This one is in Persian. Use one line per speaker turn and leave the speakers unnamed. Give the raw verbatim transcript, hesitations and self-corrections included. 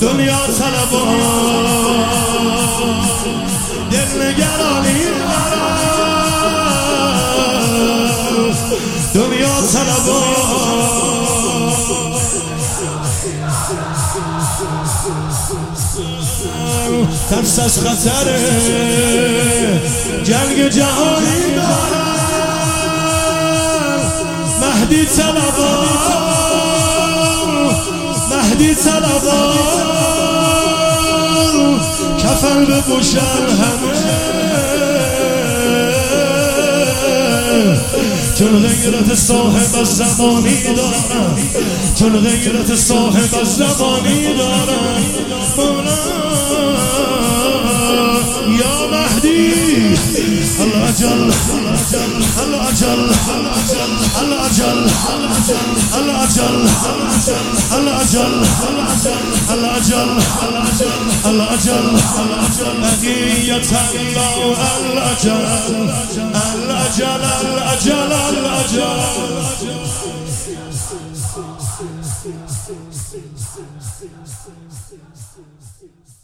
دنیا طلبان دل نگرانی دنیا طلبان ترس از خطر جنگ جهانی دارن مهدی طلبان مهدی طلبان کفن بپوشن همه چون غیرت صاحب از زمانی دارن چون غیرت صاحب از زمانی دارن یا مهدی الأجل الأجل الأجل الأجل الأجل الأجل الأجل بقية الله الأجل الأجل الأجل الأجل